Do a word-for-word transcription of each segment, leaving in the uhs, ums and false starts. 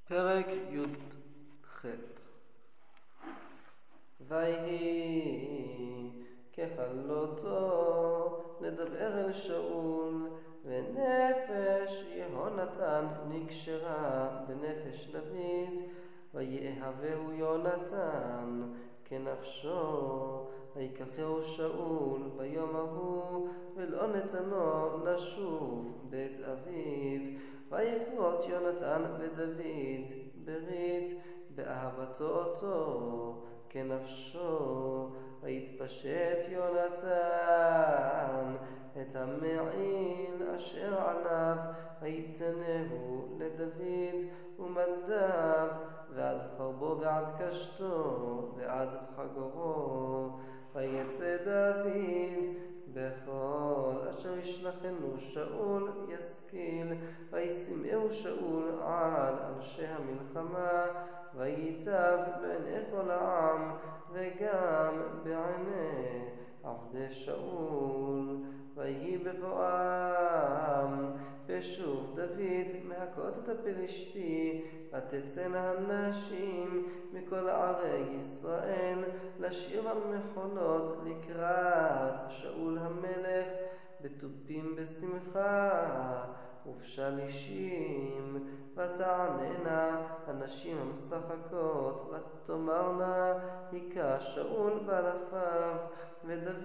פרק י"ח. ויהי ככלותו לדבר אל שאול, ונפש יהונתן נקשרה בנפש דוד, ויאהבהו יונתן כנפשו. ויקחהו שאול ביום ההוא, ולא נתנו לשוב בית אביו. ויכרות יונתן ודוד ברית, באהבתו אותו כנפשו. ויתפשט יונתן את המעיל אשר עליו, ויתנהו לדוד ומדיו, ועד חרבו ועד קשתו ועד חגורו. ויצא דוד בכל אשר ישלחנו שאול ישכיל, וישמעהו שאול על אנשי המלחמה, וייטב בעיני כל העם וגם בעיני עבדי שאול. ויהי בבואם ושוב דוד מהכות את הפלישתי, ותצאנה הנשים מכל ערי ישראל לשיר המחולות לקראת שאול המלך, בתופים בשמחה ובשלישים. ותעננה הנשים המשחקות, ותאמרנה היכה שאול באלפיו ודוד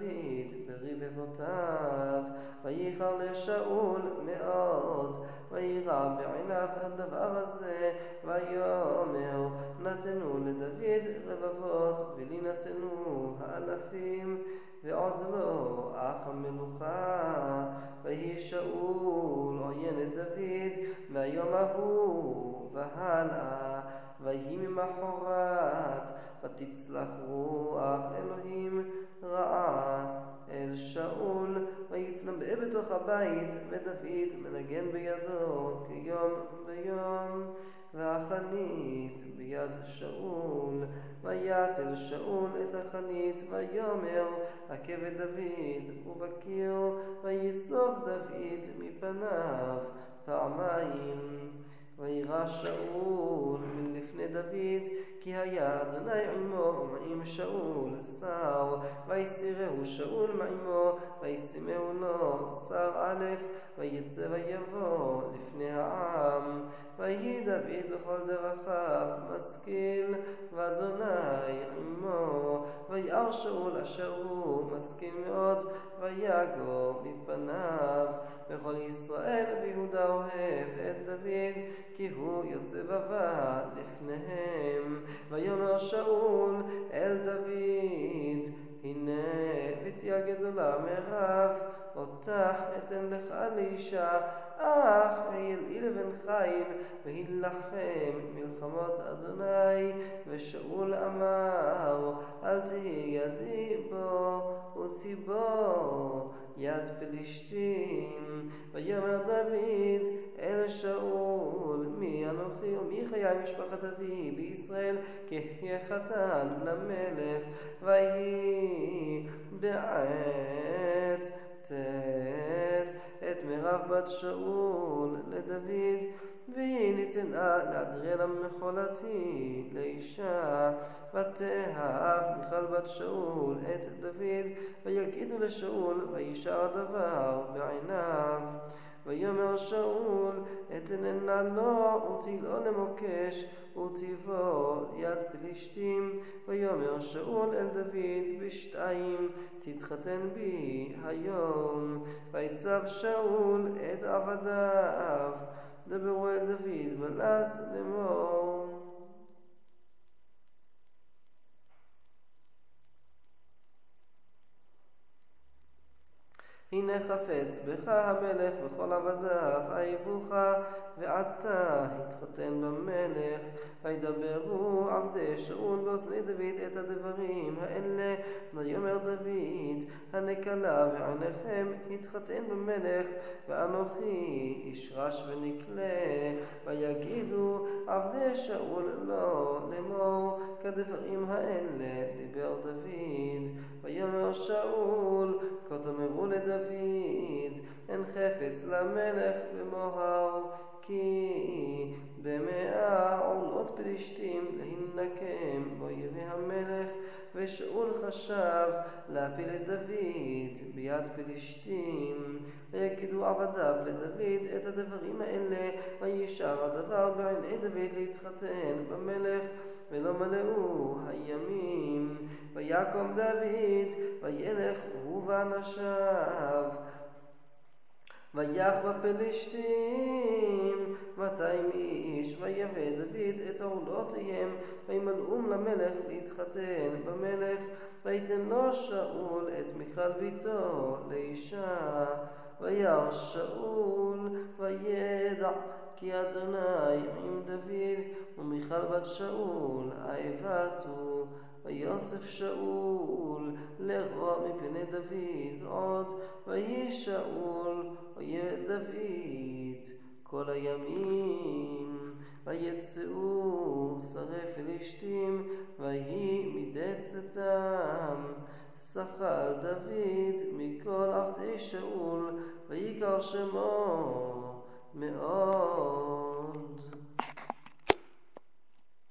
ברבבותיו. וייחר לשאול מאוד, וירא בעיניו הדבר הזה, ויאמר נתנו לדוד רבבות, ולי נתנו האלפים, ועוד לא אך המלוכה. ויהי שאול עוין את דוד מהיום ההוא והלאה. ויהי ממחרת, ותצלח רוח אלוהים רעה אל שאול, ויצנבא בתוך הבית, ודוד מנגן בידו כיום ביום, והחנית ביד שאול. ויתל שאול את החנית, ויאמר הכה בדוד ובקיר, ויסוב דוד מפניו פעמיים. וירא שאול מלפני דוד, כי היה אדוני עמו ועם שאול שר. ויסירהו שאול מעמו, וישימהו לו שר א', ויצא ויבוא לפני העם. ויהי דוד בכל דרכיו משכיל, ואדוני עמו. וירא שאול אשר הוא משכיל מאוד, ויגור מפניו. וכל ישראל ויהודה אוהב את דוד, כי הוא יוצא בבא לפניהם. ויאמר שאול אל דוד, הנה בתיה גדולה מרב, אותך אתן לך לאישה, אך הילאי לבן חיל, והילחם מלחמות אדוני. ושאול אמר אל תהי ידי בו, וצי בו יד פלישתים. ויאמר דוד אל שאול, מי אנוכי ומי חיי משפחת אבי בישראל, כי אהיה חתן למלך. ויהי בעת תת את מירב בת שאול לדוד, והיא ניתנה לאדריאל המחולתי לאישה. ותאהב מיכל בת שאול את דוד, ויגידו לשאול, וישר הדבר בעיניו. ויאמר שאול אתננה לו, ותהילו למוקש, ותבוא יד פלישתים. ויאמר שאול אל דוד בשתיים, תתחתן בי היום. ויצב שאול את עבדיו, דברו אל דוד בלז לאמור, הנה חפץ בך המלך וכל עבדיו אהבוך, ועתה התחתן במלך. וידברו עבדי שאול באוזני דוד את הדברים האלה. ויאמר דוד הנקלה בעיניכם, התחתן במלך, ואנוכי איש רש ונקלה. ויגידו עבדי שאול לא לאמור כדברים האלה דיבר דוד. ויאמר שאול כה תאמרו לדוד, אין חפץ למלך במוהר, כי במאה עונות פלישתים להינקם באויבי המלך, ושאול חשב להפיל את דוד ביד פלישתים. ויגידו עבדיו לדוד את הדברים האלה, וישר הדבר בעיני דוד להתחתן במלך, ולא מלאו הימים. ויקום דוד וילך הוא ואנשיו, ויך בפלישתים מאתיים איש, ויבא דוד את עורלותיהם, וימלאום למלך להתחתן במלך. ויתן לו שאול את מיכל ביתו לאישה. וירא שאול וידע כי אדוני עם דוד, ומיכל בת שאול אהבתו. ויוסף שאול לרוע מפני דוד עוד, ויהי שאול אויב דוד כל הימים. ויצאו שרי פלישתים, ויהי מידי צאתם. שכל דוד מכל עבדי שאול, ויקרא שמו מאוד.